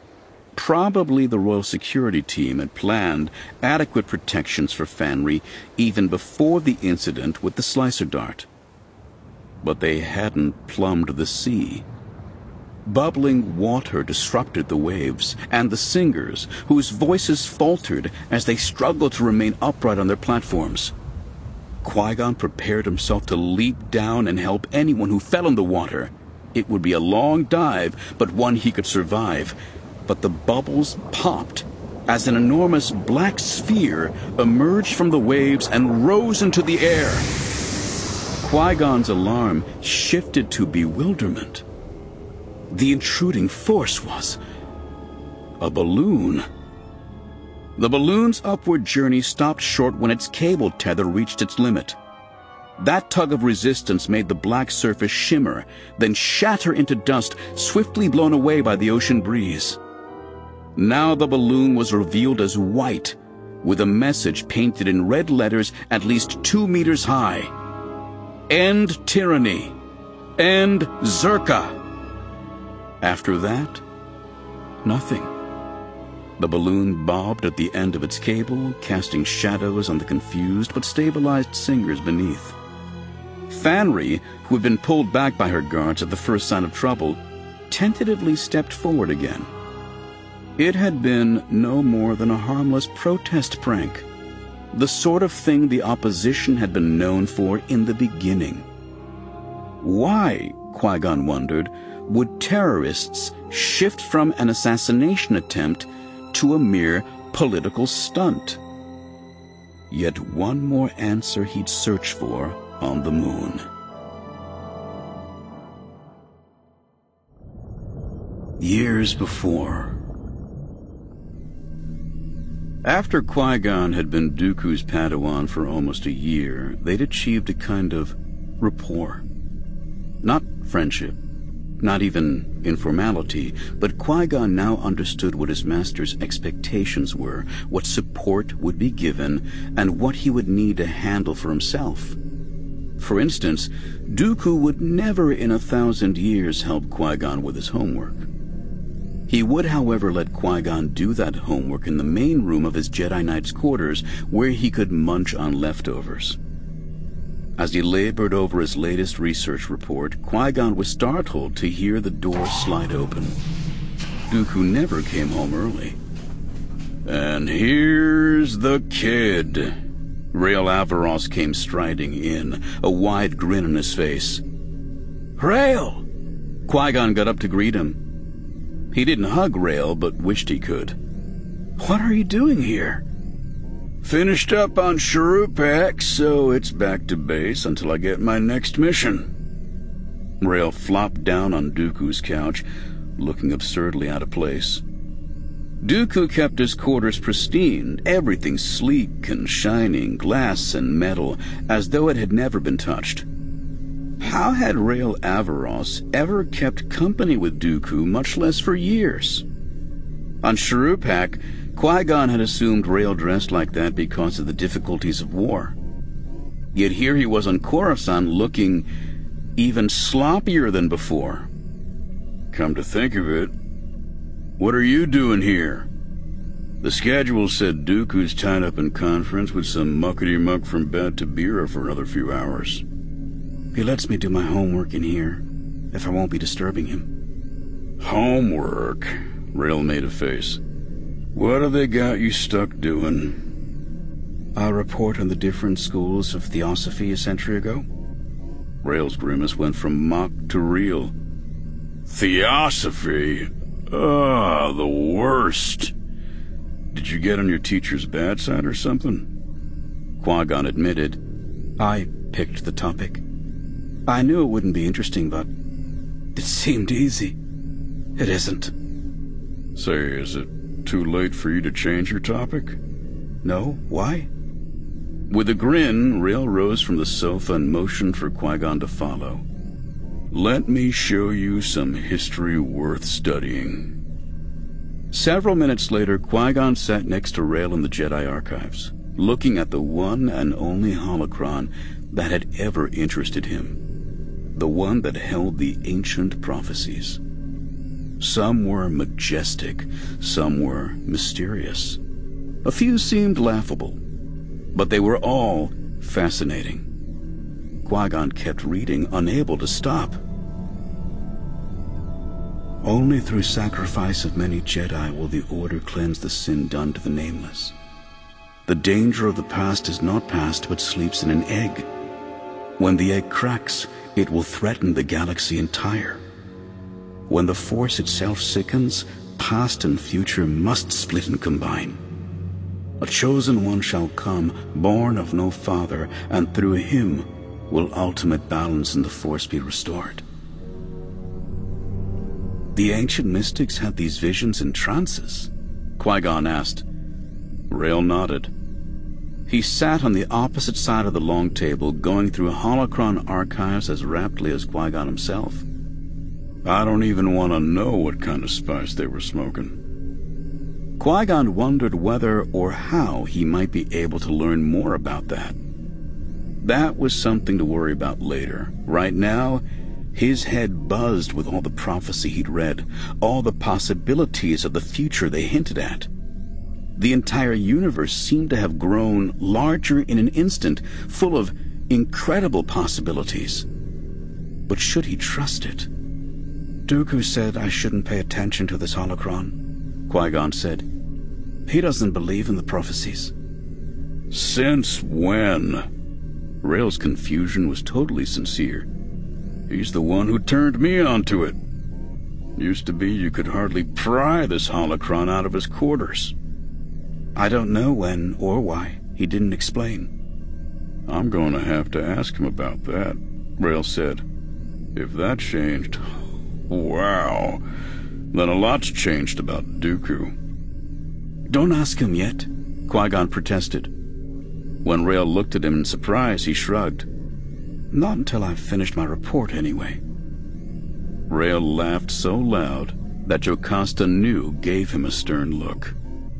Probably the royal security team had planned adequate protections for Fanry even before the incident with the slicer dart. But they hadn't plumbed the sea. Bubbling water disrupted the waves, and the singers, whose voices faltered as they struggled to remain upright on their platforms. Qui-Gon prepared himself to leap down and help anyone who fell in the water. It would be a long dive, but one he could survive. But the bubbles popped as an enormous black sphere emerged from the waves and rose into the air. Qui-Gon's alarm shifted to bewilderment. The intruding force was a balloon. The balloon's upward journey stopped short when its cable tether reached its limit. That tug of resistance made the black surface shimmer, then shatter into dust, swiftly blown away by the ocean breeze. Now the balloon was revealed as white, with a message painted in red letters at least 2 meters high. End tyranny. End Czerka. After that, nothing. The balloon bobbed at the end of its cable, casting shadows on the confused but stabilized singers beneath. Fanry, who had been pulled back by her guards at the first sign of trouble, tentatively stepped forward again. It had been no more than a harmless protest prank, the sort of thing the opposition had been known for in the beginning. Why, Qui-Gon wondered, would terrorists shift from an assassination attempt to a mere political stunt? Yet one more answer he'd search for on the moon. Years before. After Qui-Gon had been Dooku's Padawan for almost a year, they'd achieved a kind of rapport. Not friendship, not even informality, but Qui-Gon now understood what his master's expectations were, what support would be given, and what he would need to handle for himself. For instance, Dooku would never in 1,000 years help Qui-Gon with his homework. He would, however, let Qui-Gon do that homework in the main room of his Jedi Knight's quarters, where he could munch on leftovers. As he labored over his latest research report, Qui-Gon was startled to hear the door slide open. Dooku never came home early. "And here's the kid." Rael Averross came striding in, a wide grin on his face. "Rael!" Qui-Gon got up to greet him. He didn't hug Rael, but wished he could. "What are you doing here?" "Finished up on Shuruppak, so it's back to base until I get my next mission." Rael flopped down on Dooku's couch, looking absurdly out of place. Dooku kept his quarters pristine, everything sleek and shining, glass and metal, as though it had never been touched. How had Rael Averross ever kept company with Dooku, much less for years? On Shuruppak, Qui-Gon had assumed Rael dressed like that because of the difficulties of war. Yet here he was on Coruscant looking even sloppier than before. Come to think of it, what are you doing here? The schedule said Dooku's tied up in conference with some muckety-muck from Bad Tabira for another few hours. He lets me do my homework in here, if I won't be disturbing him. Homework? Rael made a face. What have they got you stuck doing? A report on the different schools of theosophy a century ago. Rael's grimace went from mock to real. Theosophy? Ah, the worst. Did you get on your teacher's bad side or something? Qui-Gon admitted. I picked the topic. I knew it wouldn't be interesting, but it seemed easy. It isn't. Say, is it too late for you to change your topic? No, why? With a grin, Rael rose from the sofa and motioned for Qui-Gon to follow. Let me show you some history worth studying. Several minutes later, Qui-Gon sat next to Rael in the Jedi archives, looking at the one and only holocron that had ever interested him. The one that held the ancient prophecies. Some were majestic, some were mysterious. A few seemed laughable, but they were all fascinating. Qui-Gon kept reading, unable to stop. Only through sacrifice of many Jedi will the Order cleanse the sin done to the Nameless. The danger of the past is not past, but sleeps in an egg. When the egg cracks, it will threaten the galaxy entire. When the Force itself sickens, past and future must split and combine. A chosen one shall come, born of no father, and through him will ultimate balance in the Force be restored. The ancient mystics had these visions in trances? Qui-Gon asked. Rael nodded. He sat on the opposite side of the long table, going through holocron archives as rapidly as Qui-Gon himself. I don't even want to know what kind of spice they were smoking. Qui-Gon wondered whether or how he might be able to learn more about that. That was something to worry about later. Right now, his head buzzed with all the prophecy he'd read, all the possibilities of the future they hinted at. The entire universe seemed to have grown larger in an instant, full of incredible possibilities. But should he trust it? Dooku said I shouldn't pay attention to this holocron, Qui-Gon said. He doesn't believe in the prophecies. Since when? Rael's confusion was totally sincere. He's the one who turned me onto it. Used to be you could hardly pry this holocron out of his quarters. I don't know when or why. He didn't explain. I'm going to have to ask him about that, Rael said. If that changed, wow, then a lot's changed about Dooku. Don't ask him yet, Qui-Gon protested. When Rael looked at him in surprise, he shrugged. Not until I've finished my report, anyway. Rael laughed so loud that Jocasta Nu gave him a stern look.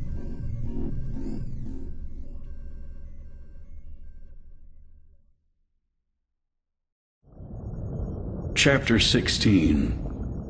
Chapter 16.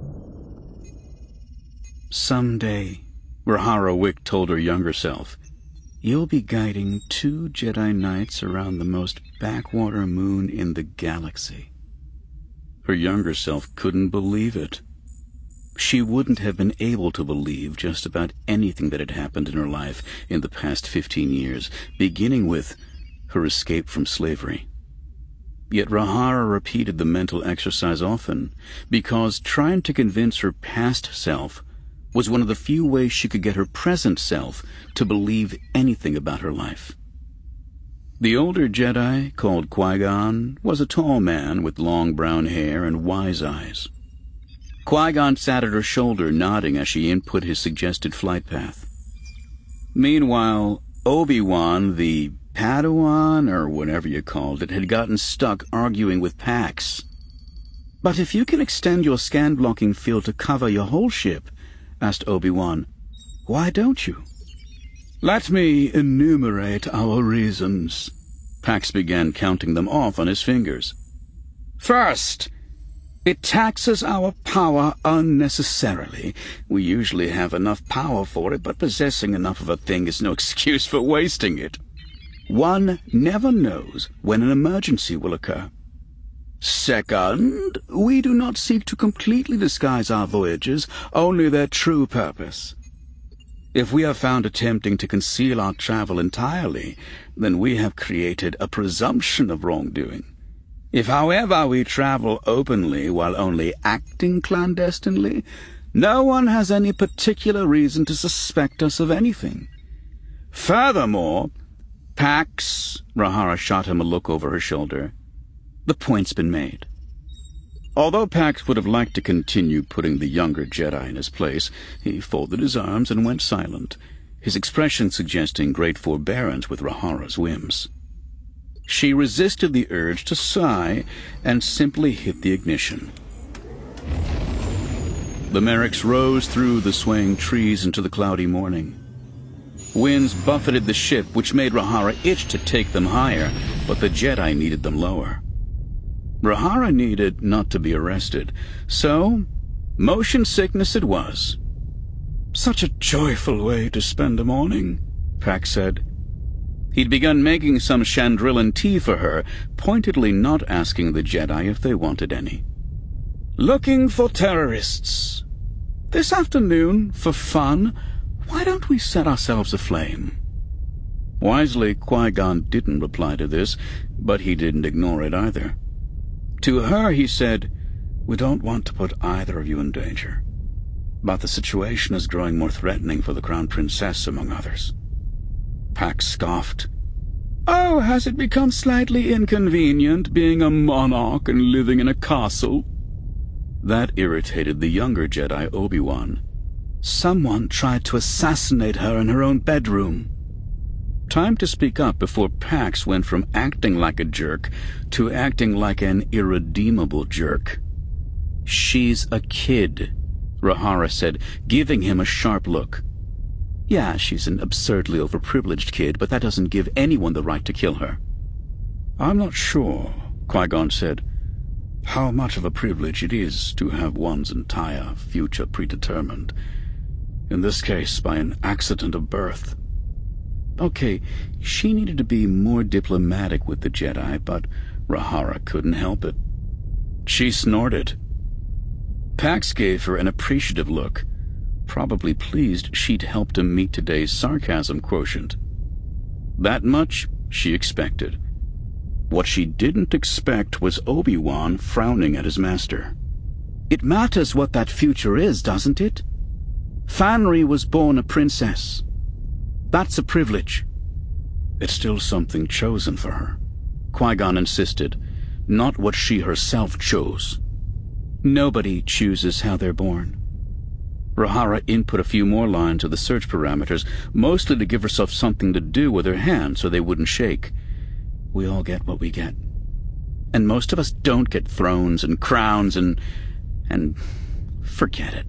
Someday, R'hara Wick told her younger self, you'll be guiding 2 Jedi Knights around the most backwater moon in the galaxy. Her younger self couldn't believe it. She wouldn't have been able to believe just about anything that had happened in her life in the past 15 years, beginning with her escape from slavery. Yet R'hara repeated the mental exercise often, because trying to convince her past self was one of the few ways she could get her present self to believe anything about her life. The older Jedi, called Qui-Gon, was a tall man with long brown hair and wise eyes. Qui-Gon sat at her shoulder, nodding as she input his suggested flight path. Meanwhile, Obi-Wan, the Padawan, or whatever you called it, had gotten stuck arguing with Pax. "But if you can extend your scan-blocking field to cover your whole ship," asked Obi-Wan, "why don't you?" "Let me enumerate our reasons." Pax began counting them off on his fingers. "First, it taxes our power unnecessarily. We usually have enough power for it, but possessing enough of a thing is no excuse for wasting it. One never knows when an emergency will occur. Second, we do not seek to completely disguise our voyages, only their true purpose. If we are found attempting to conceal our travel entirely, then we have created a presumption of wrongdoing. If, however, we travel openly while only acting clandestinely, no one has any particular reason to suspect us of anything. Furthermore, Pax," Rahara shot him a look over her shoulder, "the point's been made." Although Pax would have liked to continue putting the younger Jedi in his place, he folded his arms and went silent, his expression suggesting great forbearance with Rahara's whims. She resisted the urge to sigh and simply hit the ignition. The Merricks rose through the swaying trees into the cloudy morning. Winds buffeted the ship, which made Rahara itch to take them higher, but the Jedi needed them lower. Rahara needed not to be arrested, so motion sickness it was. "Such a joyful way to spend a morning," Pax said. He'd begun making some Chandrillan tea for her, pointedly not asking the Jedi if they wanted any. "Looking for terrorists. This afternoon, for fun, why don't we set ourselves aflame?" Wisely, Qui-Gon didn't reply to this, but he didn't ignore it either. To her he said, "We don't want to put either of you in danger, but the situation is growing more threatening for the Crown Princess, among others." Pax scoffed. "Oh, has it become slightly inconvenient being a monarch and living in a castle?" That irritated the younger Jedi, Obi-Wan. "Someone tried to assassinate her in her own bedroom." Time to speak up before Pax went from acting like a jerk to acting like an irredeemable jerk. "She's a kid," Rahara said, giving him a sharp look. "Yeah, she's an absurdly overprivileged kid, but that doesn't give anyone the right to kill her." "I'm not sure," Qui-Gon said, "how much of a privilege it is to have one's entire future predetermined. In this case, by an accident of birth." Okay, she needed to be more diplomatic with the Jedi, but Rahara couldn't help it. She snorted. Pax gave her an appreciative look, probably pleased she'd helped him meet today's sarcasm quotient. That much she expected. What she didn't expect was Obi-Wan frowning at his master. "It matters what that future is, doesn't it? Fanry was born a princess. That's a privilege." "It's still something chosen for her," Qui-Gon insisted, "not what she herself chose." "Nobody chooses how they're born." Rahara input a few more lines of the search parameters, mostly to give herself something to do with her hands so they wouldn't shake. "We all get what we get. And most of us don't get thrones and crowns and forget it."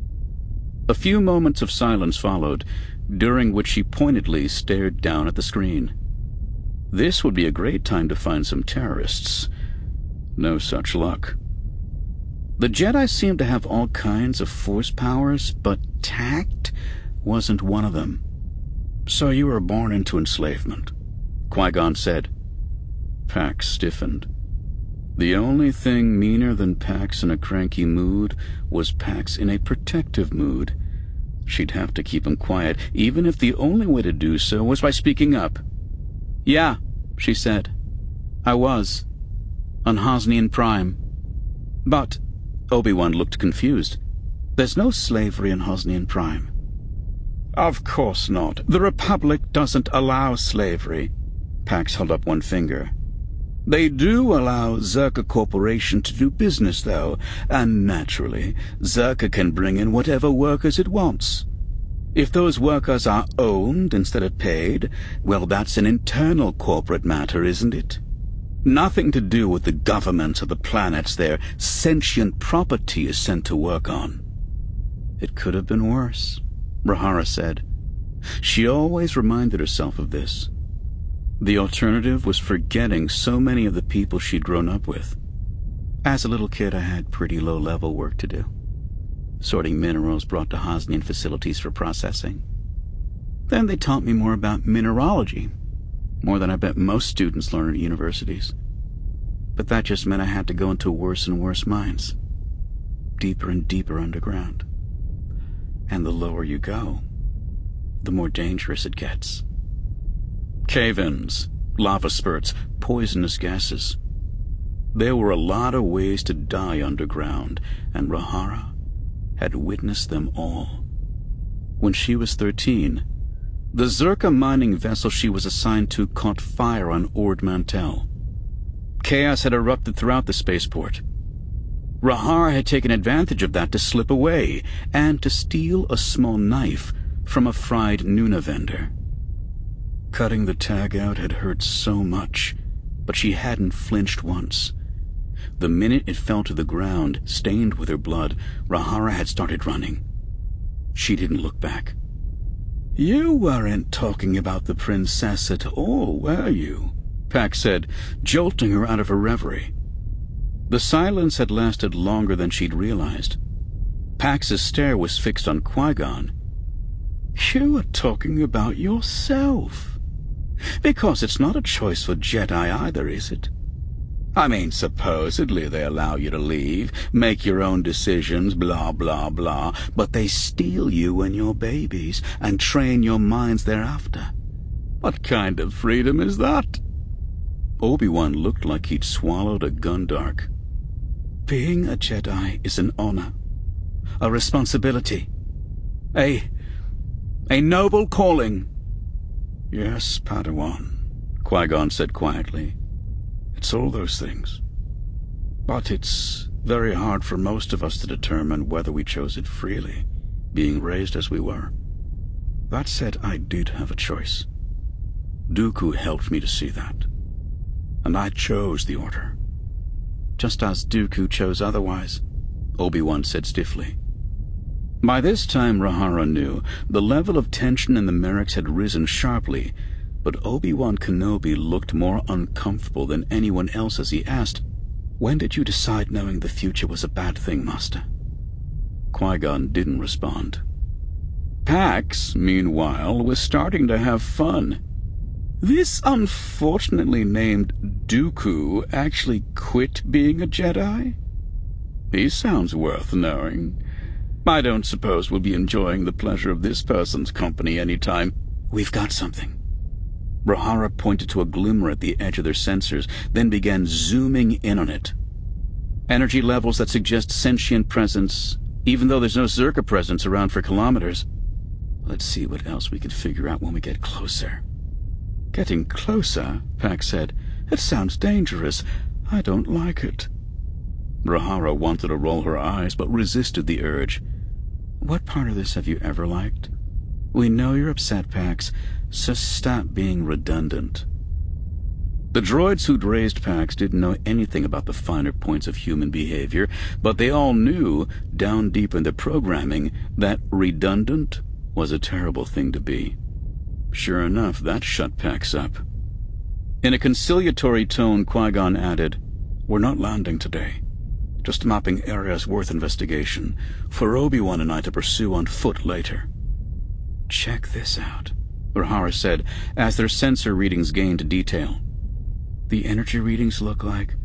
A few moments of silence followed, during which she pointedly stared down at the screen. This would be a great time to find some terrorists. No such luck. The Jedi seemed to have all kinds of force powers, but tact wasn't one of them. "So you were born into enslavement," Qui-Gon said. Pax stiffened. The only thing meaner than Pax in a cranky mood was Pax in a protective mood. She'd have to keep him quiet, even if the only way to do so was by speaking up. "Yeah," she said. "I was. On Hosnian Prime. But," Obi-Wan looked confused, "there's no slavery in Hosnian Prime." "Of course not. The Republic doesn't allow slavery." Pax held up one finger. They do allow Zerka Corporation to do business, though, and naturally, Zerka can bring in whatever workers it wants. If those workers are owned instead of paid, well, that's an internal corporate matter, isn't it? Nothing to do with the governments of the planets their sentient property is sent to work on. It could have been worse, Rahara said. She always reminded herself of this. The alternative was forgetting so many of the people she'd grown up with. As a little kid, I had pretty low-level work to do. Sorting minerals brought to Hosnian facilities for processing. Then they taught me more about mineralogy, more than I bet most students learn at universities. But that just meant I had to go into worse and worse mines, deeper and deeper underground. And the lower you go, the more dangerous it gets. Cave-ins, lava spurts, poisonous gases. There were a lot of ways to die underground, and Rahara had witnessed them all. When she was 13, the Zerka mining vessel she was assigned to caught fire on Ord Mantell. Chaos had erupted throughout the spaceport. Rahara had taken advantage of that to slip away and to steal a small knife from a fried Nuna vendor. Cutting the tag out had hurt so much, but she hadn't flinched once. The minute it fell to the ground, stained with her blood, Rahara had started running. She didn't look back. "You weren't talking about the princess at all, were you?" Pax said, jolting her out of her reverie. The silence had lasted longer than she'd realized. Pax's stare was fixed on Qui-Gon. "You were talking about yourself. Because it's not a choice for Jedi either, is it? I mean, supposedly they allow you to leave, make your own decisions, blah, blah, blah, but they steal you and your babies and train your minds thereafter. What kind of freedom is that?" Obi-Wan looked like he'd swallowed a Gundark. "Being a Jedi is an honor, a responsibility, a noble calling." "Yes, Padawan," Qui-Gon said quietly. "It's all those things. But it's very hard for most of us to determine whether we chose it freely, being raised as we were. That said, I did have a choice. Dooku helped me to see that. And I chose the Order. Just as Dooku chose otherwise," Obi-Wan said stiffly. By this time, Rahara knew the level of tension in the Merrics had risen sharply, but Obi-Wan Kenobi looked more uncomfortable than anyone else as he asked, "When did you decide knowing the future was a bad thing, Master?" Qui-Gon didn't respond. Pax, meanwhile, was starting to have fun. This unfortunately named Dooku actually quit being a Jedi? He sounds worth knowing. I don't suppose we'll be enjoying the pleasure of this person's company any time. "We've got something." Rahara pointed to a glimmer at the edge of their sensors, then began zooming in on it. Energy levels that suggest sentient presence, even though there's no Zerka presence around for kilometers. "Let's see what else we can figure out when we get closer." "Getting closer," Pax said. "It sounds dangerous. I don't like it." Rahara wanted to roll her eyes, but resisted the urge. "What part of this have you ever liked? We know you're upset, Pax, so stop being redundant." The droids who'd raised Pax didn't know anything about the finer points of human behavior, but they all knew, down deep in their programming, that redundant was a terrible thing to be. Sure enough, that shut Pax up. In a conciliatory tone, Qui-Gon added, "We're not landing today. Just mapping areas worth investigation, for Obi-Wan and I to pursue on foot later." "Check this out," Rahara said, as their sensor readings gained detail. "The energy readings look like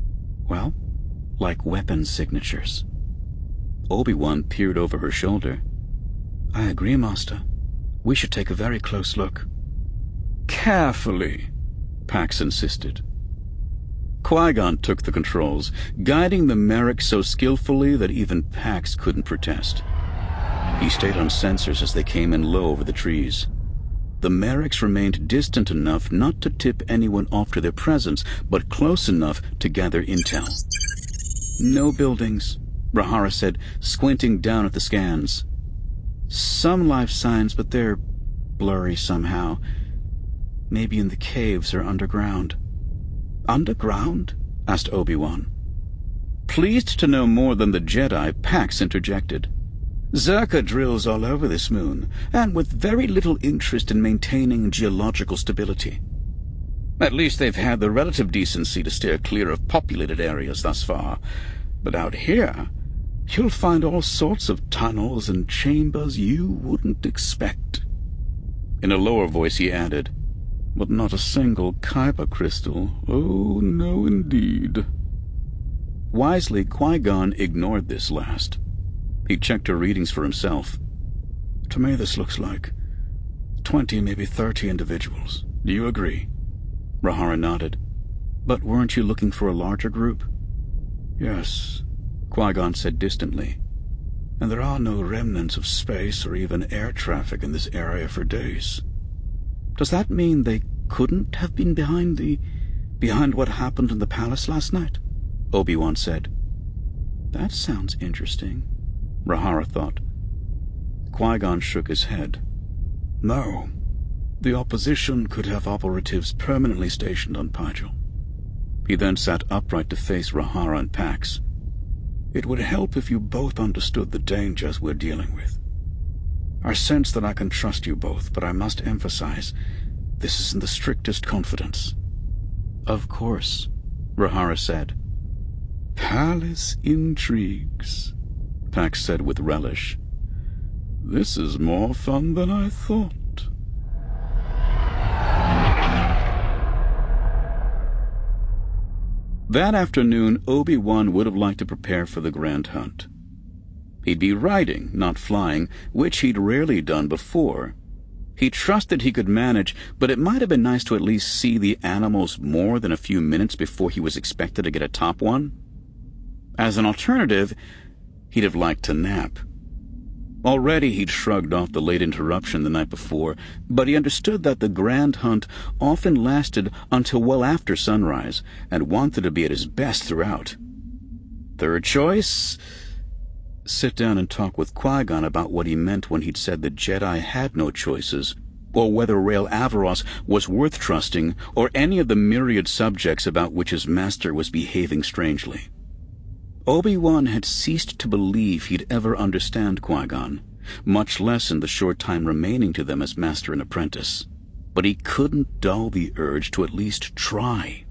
weapon signatures." Obi-Wan peered over her shoulder. "I agree, Master. We should take a very close look." "Carefully," Pax insisted. Qui-Gon took the controls, guiding the Merrick so skillfully that even Pax couldn't protest. He stayed on sensors as they came in low over the trees. The Merrics remained distant enough not to tip anyone off to their presence, but close enough to gather intel. No buildings, Rahara said, squinting down at the scans. Some life signs, but they're blurry somehow. Maybe in the caves or underground. Underground? Asked Obi-Wan. Pleased to know more than the Jedi, Pax interjected. Zerka drills all over this moon, and with very little interest in maintaining geological stability. At least they've had the relative decency to steer clear of populated areas thus far. But out here, you'll find all sorts of tunnels and chambers you wouldn't expect. In a lower voice he added, but not a single Kyber crystal. Oh, no indeed. Wisely, Qui-Gon ignored this last. He checked her readings for himself. To me this looks like 20, maybe 30 individuals. Do you agree? Rahara nodded. But weren't you looking for a larger group? Yes, Qui-Gon said distantly. And there are no remnants of space or even air traffic in this area for days. Does that mean they couldn't have been behind what happened in the palace last night? Obi-Wan said. That sounds interesting, Rahara thought. Qui-Gon shook his head. No. The opposition could have operatives permanently stationed on Pygel. He then sat upright to face Rahara and Pax. It would help if you both understood the dangers we're dealing with. I sense that I can trust you both, but I must emphasize, this is in the strictest confidence. Of course, Rahara said. Palace intrigues, Pax said with relish. This is more fun than I thought. That afternoon, Obi-Wan would have liked to prepare for the Grand Hunt. He'd be riding, not flying, which he'd rarely done before. He trusted he could manage, but it might have been nice to at least see the animals more than a few minutes before he was expected to get a top one. As an alternative, he'd have liked to nap. Already he'd shrugged off the late interruption the night before, but he understood that the Grand Hunt often lasted until well after sunrise, and wanted to be at his best throughout. Third choice, sit down and talk with Qui-Gon about what he meant when he'd said the Jedi had no choices, or whether Rael Averross was worth trusting, or any of the myriad subjects about which his master was behaving strangely. Obi-Wan had ceased to believe he'd ever understand Qui-Gon, much less in the short time remaining to them as master and apprentice. But he couldn't dull the urge to at least try.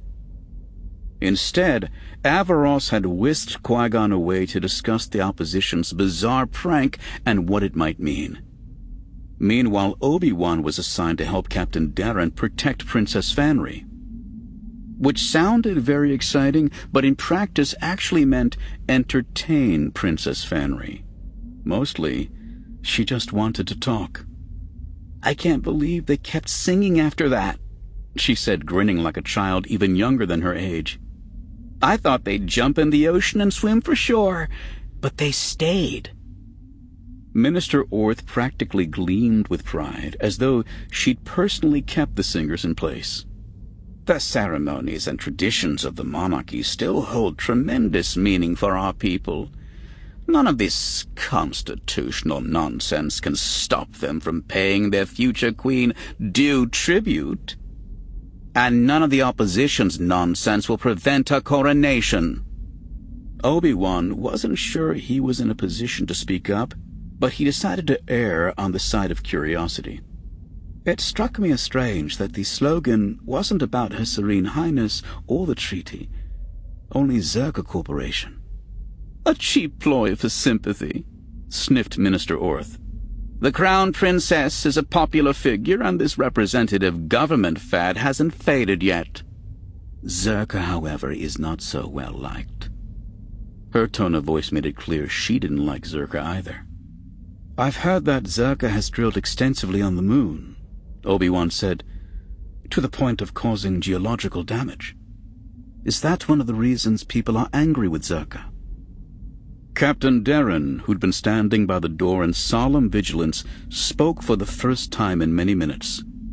Instead, Averross had whisked Qui-Gon away to discuss the opposition's bizarre prank and what it might mean. Meanwhile, Obi-Wan was assigned to help Captain Darren protect Princess Fanry, which sounded very exciting, but in practice actually meant entertain Princess Fanry. Mostly, she just wanted to talk. I can't believe they kept singing after that, she said, grinning like a child even younger than her age. I thought they'd jump in the ocean and swim for shore, but they stayed. Minister Orth practically gleamed with pride, as though she'd personally kept the singers in place. The ceremonies and traditions of the monarchy still hold tremendous meaning for our people. None of this constitutional nonsense can stop them from paying their future queen due tribute. And none of the opposition's nonsense will prevent her coronation. Obi-Wan wasn't sure he was in a position to speak up, but he decided to err on the side of curiosity. It struck me as strange that the slogan wasn't about Her Serene Highness or the treaty, only Zerka Corporation. A cheap ploy for sympathy, sniffed Minister Orth. The Crown Princess is a popular figure, and this representative government fad hasn't faded yet. Zerka, however, is not so well liked. Her tone of voice made it clear she didn't like Zerka either. I've heard that Zerka has drilled extensively on the moon, Obi-Wan said, to the point of causing geological damage. Is that one of the reasons people are angry with Zerka? Captain Darren, who'd been standing by the door in solemn vigilance, spoke for the first time in many minutes.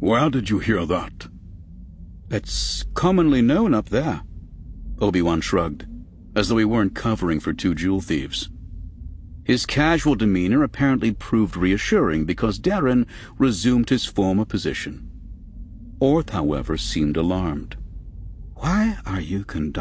Where did you hear that? It's commonly known up there. Obi-Wan shrugged, as though he weren't covering for two jewel thieves. His casual demeanor apparently proved reassuring because Darren resumed his former position. Orth, however, seemed alarmed. Why are you conducting